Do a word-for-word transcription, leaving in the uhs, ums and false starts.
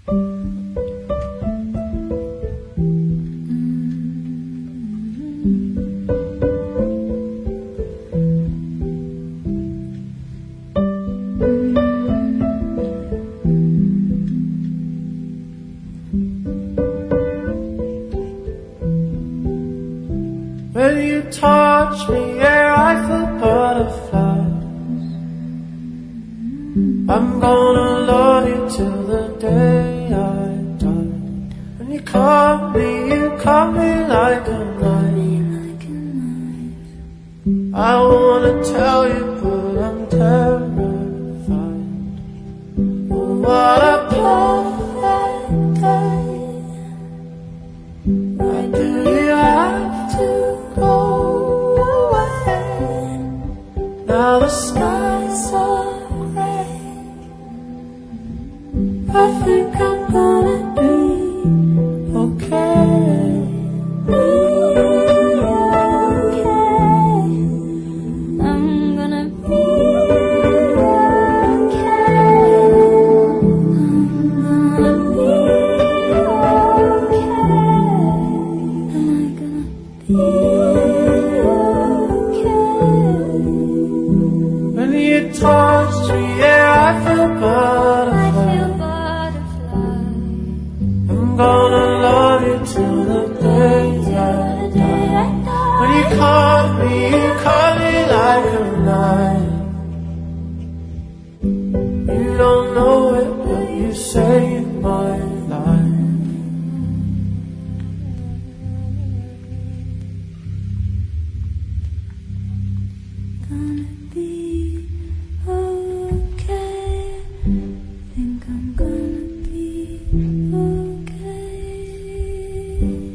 When you touch me, yeah, I feel butterflies. I'm gonna love you till the day I die. When you call me, you call me like a knife. I wanna tell you, but I'm terrified. What a perfect day. Why do you have to go away? Now the skies are gray. I think I'm gonna be okay. Be okay. I'm gonna be okay. I'm gonna be okay. Am I gonna be okay? When you touch me, yeah, I feel I butterflies. feel butterflies. I'm gonna love you till the day I die. When you call me, you call me like a knife. You don't know it, but you saved my life. Gonna be okay. Think I'm gonna be okay.